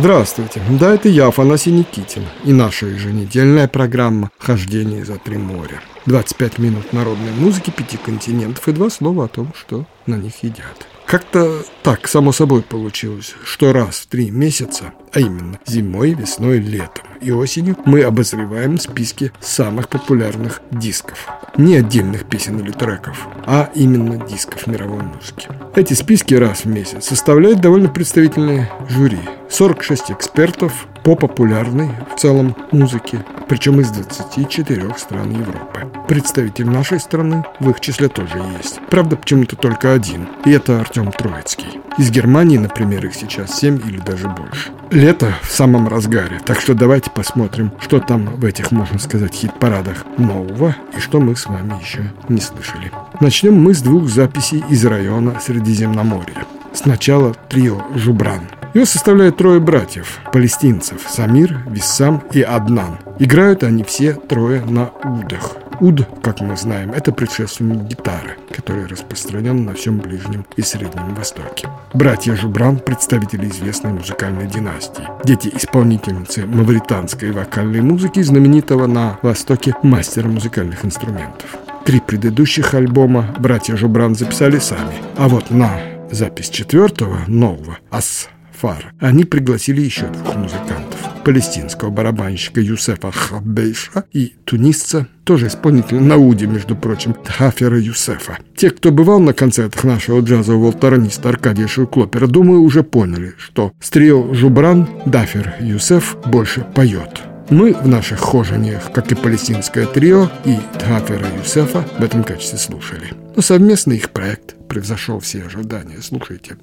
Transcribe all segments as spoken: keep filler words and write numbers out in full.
Здравствуйте, да, это я, Афанасий Никитин, и наша еженедельная программа «Хождение за три моря». двадцать пять минут народной музыки пяти континентов и два слова о том, что на них едят. Как-то так, само собой получилось, что раз в три месяца, а именно зимой, весной, летом и осенью, мы обозреваем списки самых популярных дисков. Не отдельных песен или треков, а именно дисков мировой музыки. Эти списки раз в месяц составляет довольно представительное жюри. сорок шесть экспертов по популярной в целом музыке, причем из двадцати четырёх стран Европы. Представитель нашей страны в их числе тоже есть. Правда, почему-то только один, и это Артем Троицкий. Из Германии, например, их сейчас семь или даже больше. Лето в самом разгаре, так что давайте посмотрим, что там в этих, можно сказать, хит-парадах нового и что мы с вами еще не слышали. Начнем мы с двух записей из района Средиземноморья. Сначала трио «Жубран». Его составляют трое братьев, палестинцев – Самир, Виссам и Аднан. Играют они все трое на удах. Уд, как мы знаем, это предшественник гитары, который распространен на всем Ближнем и Среднем Востоке. Братья Жубран – представители известной музыкальной династии. Дети исполнительницы мавританской вокальной музыки, знаменитого на Востоке мастера музыкальных инструментов. Три предыдущих альбома братья Жубран записали сами, а вот на запись четвертого, нового, «Асфар», они пригласили еще двух музыкантов. Палестинского барабанщика Юсефа Хаббейша и тунисца, тоже исполнителя на уде, между прочим, Тхафера Юсефа. Те, кто бывал на концертах нашего джазового волторниста Аркадия Шиклопера, думаю, уже поняли, что с трио Жубран Дафер Юсеф больше поет. Мы в наших хожениях, как и палестинское трио и Тхафера Юсефа, в этом качестве слушали. Но совместный их проект превзошел все ожидания. Слушайте.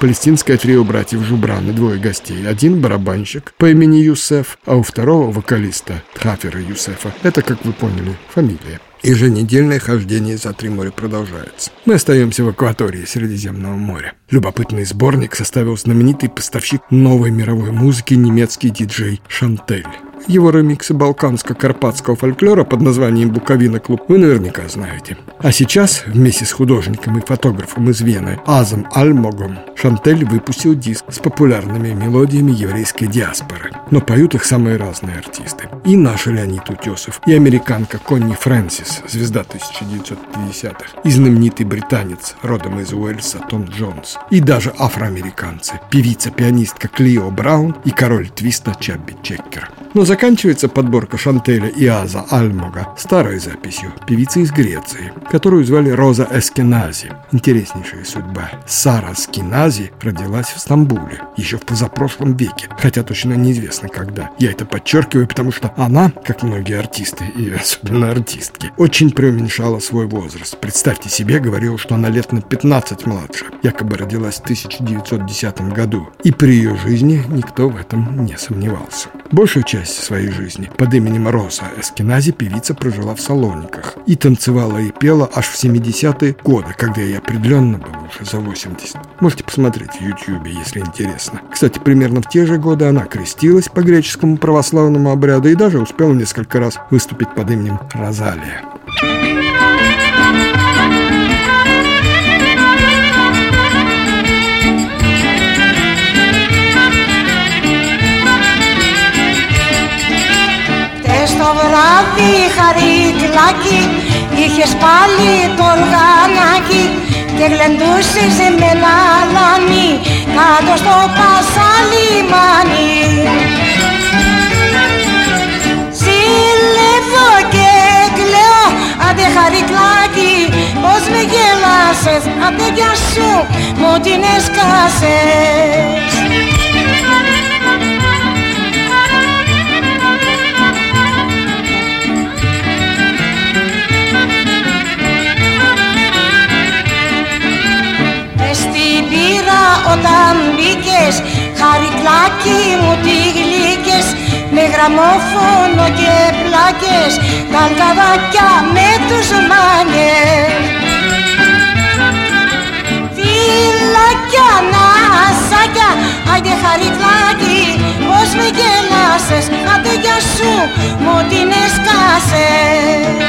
палестинское трио братьев Жубран и двое гостей. Один барабанщик по имени Юсеф, а у второго вокалиста Тхафера Юсефа. Это, как вы поняли, фамилия. Еженедельное хождение за три моря продолжается. Мы остаемся в акватории Средиземного моря. Любопытный сборник составил знаменитый поставщик новой мировой музыки немецкий диджей Шантель. Его ремиксы балканско-карпатского фольклора под названием «Буковина клуб» вы наверняка знаете. А сейчас вместе с художником и фотографом из Вены Азом Альмогом Шантель выпустил диск с популярными мелодиями еврейской диаспоры. Но поют их самые разные артисты. И наш Леонид Утесов, и американка Конни Фрэнсис, звезда тысяча девятьсот пятидесятых, и знаменитый британец родом из Уэльса Том Джонс, и даже афроамериканцы, певица-пианистка Клио Браун и король твиста Чабби Чеккер. Но заканчивается подборка Шантеля и Аза Альмога старой записью певицы из Греции, которую звали Роза Эскенази. Интереснейшая судьба. Сара Скинази родилась в Стамбуле еще в позапрошлом веке, хотя точно неизвестно когда. Я это подчеркиваю, потому что она, как многие артисты и особенно артистки, очень преуменьшала свой возраст. Представьте себе, говорила, что она лет на пятнадцать младше, якобы родилась в тысяча девятьсот десятом году. И при ее жизни никто в этом не сомневался. Большую часть своей жизни под именем Роза Эскенази певица прожила в Салониках и танцевала и пела аж в семидесятые годы, когда ей определенно было уже за восемьдесят. Можете посмотреть в Ютьюбе, если интересно. Кстати, примерно в те же годы она крестилась по греческому православному обряду и даже успела несколько раз выступить под именем Розалия. Στο βράδυ χαρίκλακι, είχες πάλι το οργανάκι και γλεντούσες με ένα λανί κάτω στο πασαλιμάνι. Ζηλεύω και κλαίω, άντε χαρίκλακι, πως με γέλασες, άντε για σου μου την έσκασες. Όταν μπήκες, χαρικλάκι μου τι γλύκες, με γραμμόφωνο και πλάκες, τα αλκαδάκια με τους μάνιες. Φυλάκια, νασάκια, άντε χαρικλάκι, πως με γέλασες, άντε για σου μου την έσκασες.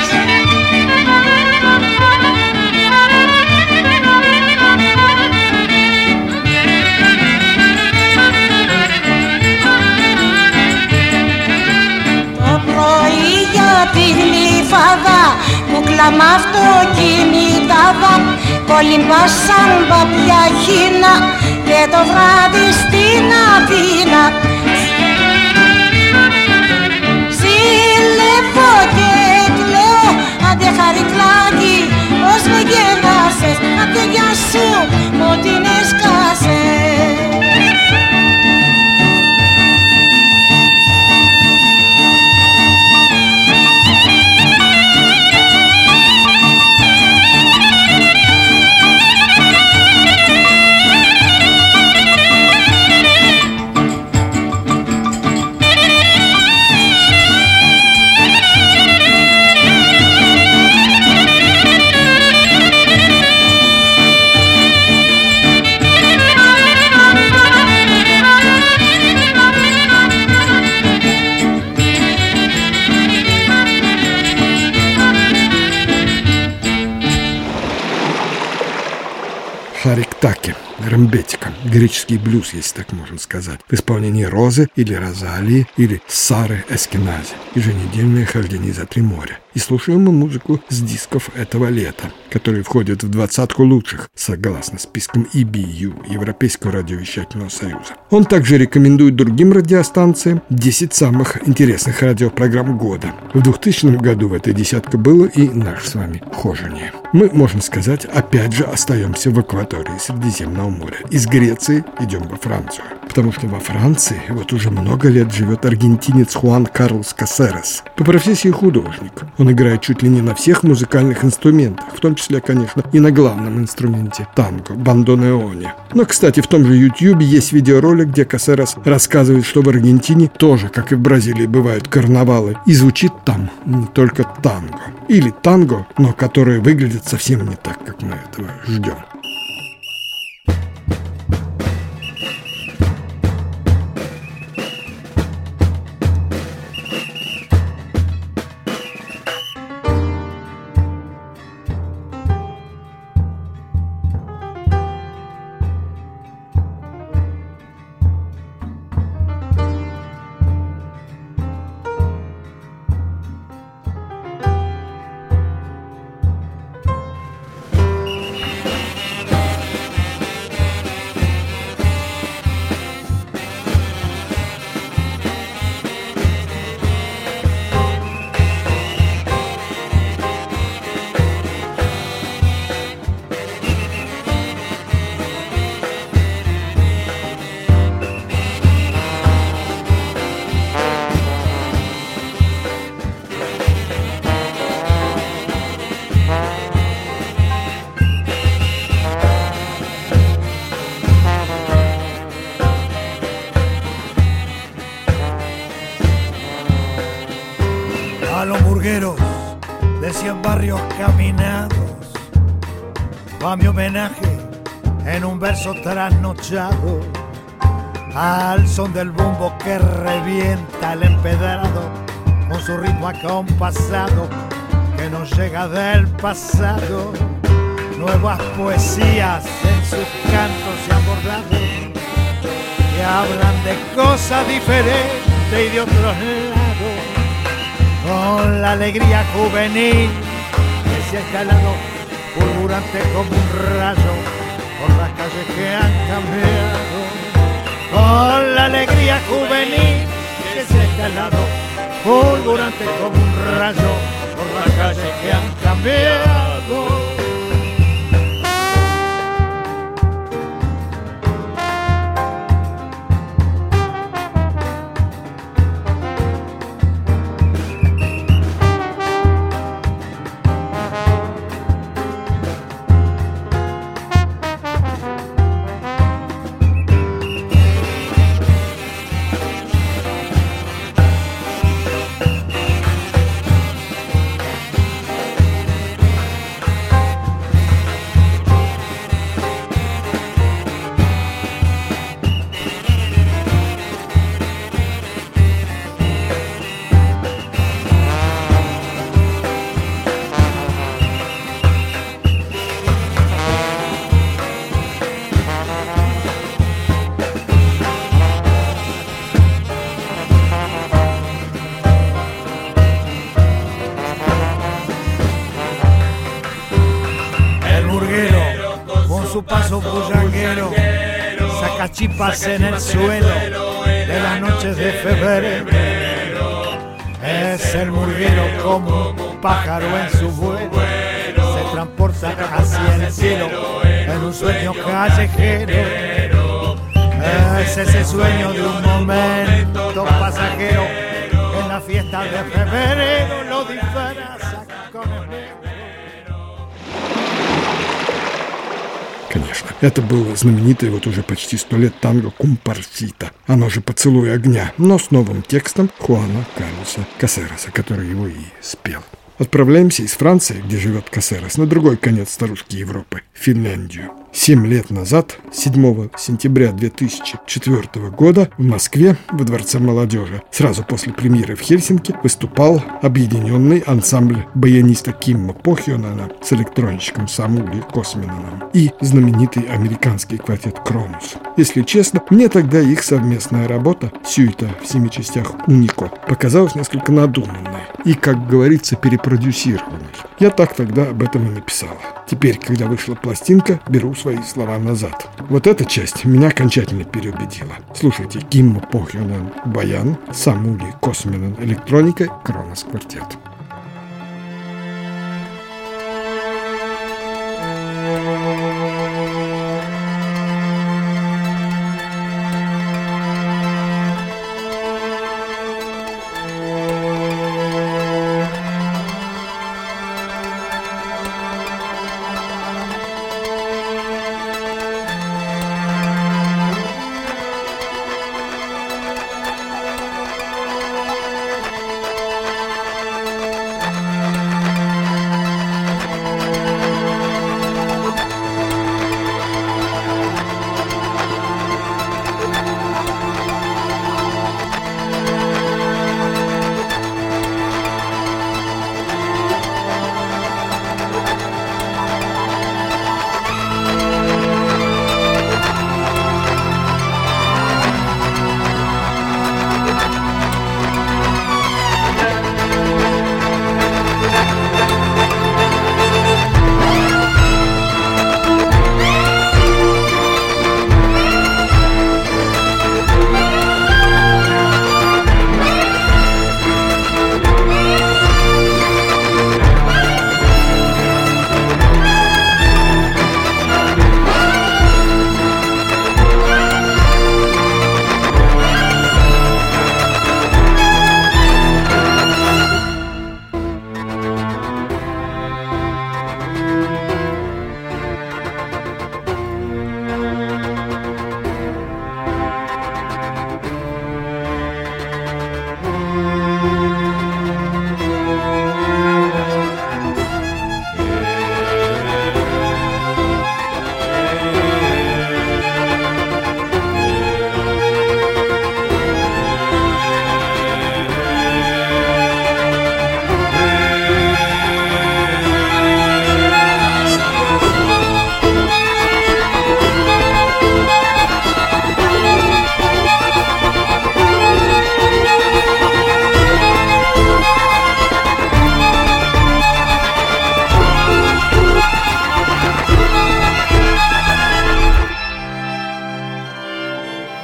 Τη γλυφάδα που κλαμά αυτοκινητάδα κολυμπάσαν παπιά χίνα και το βράδυ στην Αθήνα. Ζηλεύω και κλαίω, άντε χαρικλάκι, πως με γέλασες, άντε για σου μου την έσκασες. Хариктаки, рембетика, греческий блюз, если так можно сказать, в исполнении Розы или Розалии или Сары Эскенази. Еженедельное хождение за три моря. И слушаем мы музыку с дисков этого лета, которые входят в двадцатку лучших, согласно спискам и би ю, Европейского радиовещательного союза. Он также рекомендует другим радиостанциям десять самых интересных радиопрограмм года. В двухтысячном году в этой десятке было и наше с вами хожение. Мы, можно сказать, опять же остаемся в акватории Средиземного Средиземного моря. Из Греции идем во Францию. Потому что во Франции вот уже много лет живет аргентинец Хуан Карлос Касерес. По профессии художник. Он играет чуть ли не на всех музыкальных инструментах, в том числе, конечно, и на главном инструменте танго, бандонеоне. Но, кстати, в том же Ютьюбе есть видеоролик, где Касерес рассказывает, что в Аргентине тоже, как и в Бразилии, бывают карнавалы, и звучит там не только танго. Или танго, но которые выглядят совсем не так, как мы этого ждем. A los murgueros de cien barrios caminados va mi homenaje en un verso trasnochado, al son del bombo que revienta el empedrado con su ritmo acompasado que nos llega del pasado. Nuevas poesías en sus cantos se han bordado, que hablan de cosas diferentes y de otros lados, con la alegría juvenil que se ha escalado, fulgurante como un rayo por las calles que han cambiado. Con la alegría juvenil que se ha escalado, fulgurante como un rayo por las calles que han cambiado. Su paso bullanguero saca chispas en el suelo de las noches de febrero. Es el murguero como un pájaro en su vuelo, se transporta hacia el cielo en un sueño callejero. Es ese sueño de un momento pasajero que en la fiesta de febrero lo disfraza con el negro. Конечно, это было знаменитое вот уже почти сто лет танго «Кумпарсита», оно же «Поцелуй огня», но с новым текстом Хуана Карлоса Касереса, который его и спел. Отправляемся из Франции, где живет Касерес, на другой конец старушки Европы, Финляндию. Семь лет назад, седьмого сентября две тысячи четвёртого года, в Москве, во Дворце молодежи, сразу после премьеры в Хельсинки, выступал объединенный ансамбль баяниста Кимма Похьонена с электронщиком Самули Косминеном и знаменитый американский квартет «Кронус». Если честно, мне тогда их совместная работа, сюита в семи частях «Унико», показалась несколько надуманной и, как говорится, перепродюсированной. Я так тогда об этом и написала. Теперь, когда вышла пластинка, беру свои слова назад. Вот эта часть меня окончательно переубедила. Слушайте: Киммо Похьонен баян, Самули Косминен электроника, Кронус квартет.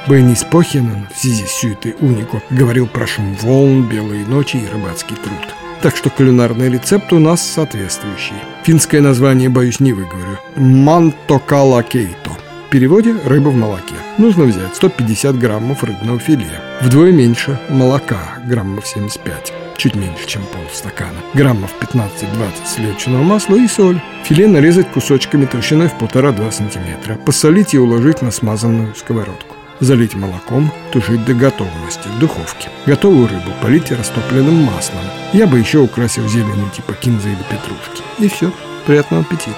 Бенис Похенен в связи с суетой Унико говорил про шум волн, белые ночи и рыбацкий труд. Так что кулинарный рецепт у нас соответствующий. Финское название, боюсь, не выговорю. Мантокала кейто. В переводе «рыба в молоке». Нужно взять сто пятьдесят граммов рыбного филе. Вдвое меньше молока, граммов семьдесят пять. Чуть меньше, чем полстакана. Граммов пятнадцать-двадцать сливочного масла и соль. Филе нарезать кусочками толщиной в полтора-два сантиметра. Посолить и уложить на смазанную сковородку. Залить молоком, тушить до готовности в духовке. Готовую рыбу полить растопленным маслом. Я бы еще украсил зеленью типа кинзы или петрушки. И все. Приятного аппетита.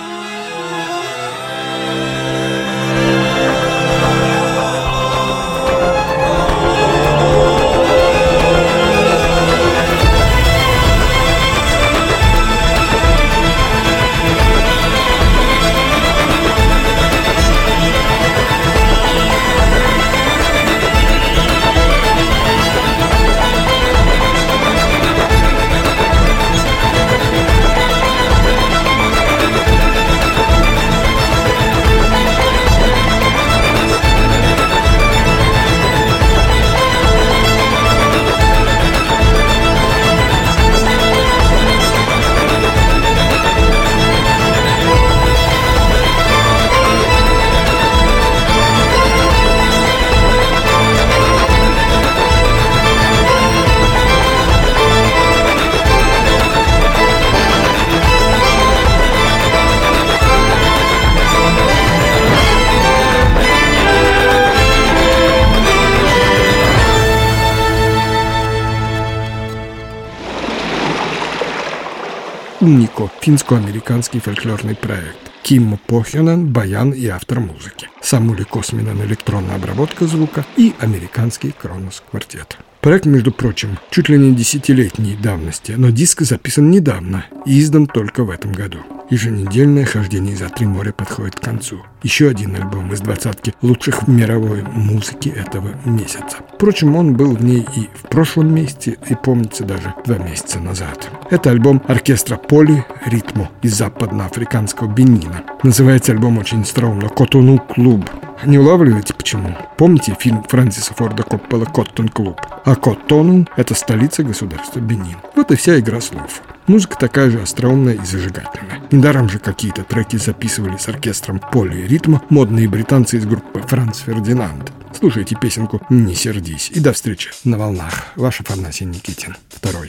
Унико – финско-американский фольклорный проект. Киммо Похенен – баян и автор музыки. Самули Косминен – электронная обработка звука и американский Кронос квартет. Проект, между прочим, чуть ли не десятилетней давности, но диск записан недавно и издан только в этом году. Еженедельное хождение за три моря подходит к концу. Еще один альбом из двадцатки лучших в мировой музыке этого месяца. Впрочем, он был в ней и в прошлом месяце, и, помнится, даже два месяца назад. Это альбом оркестра Поли Ритмо из западноафриканского Бенина. Называется альбом очень остроумно «Котону Клуб». Не улавливаете почему? Помните фильм Фрэнсиса Форда Коппола «Коттон Клуб»? А Котону – это столица государства Бенин. Вот и вся игра слов. Музыка такая же остроумная и зажигательная. Недаром же какие-то треки записывали с оркестром Поли Ритмо модные британцы из группы Франц Фердинанд. Слушайте песенку «Не сердись». И до встречи на волнах. Ваш Афанасий Никитин. Второй.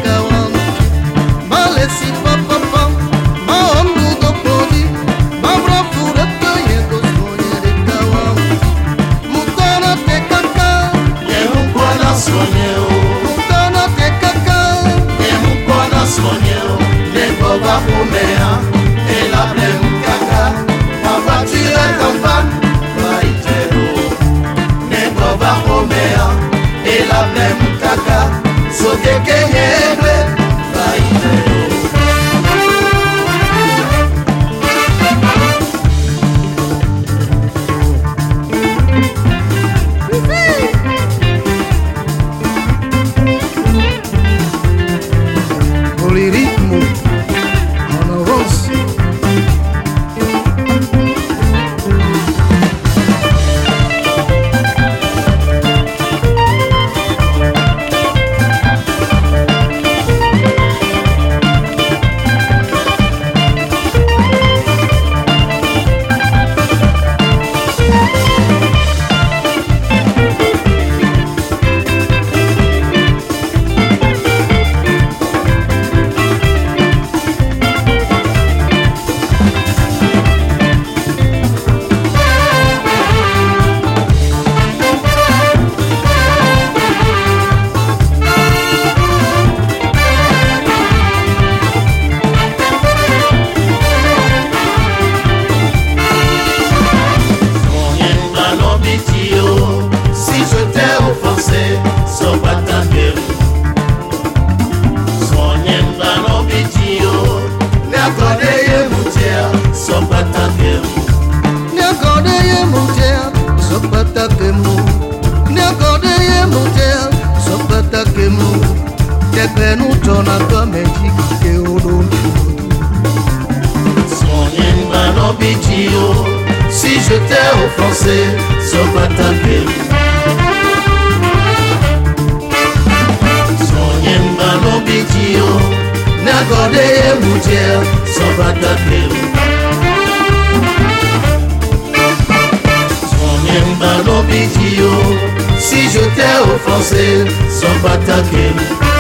Mama Romea et la même caca. Ma voiture est en panne, Baïtero. Negova Romea et la même caca. Soke Kenyebe, Baïtero. Si je t'ai offensé, sois pas tapé. Sonyemba no bitio, n'accordé et moutier, sois pas tapé. Sonyemba no bitio, si je t'ai offensé, sois pas tapé.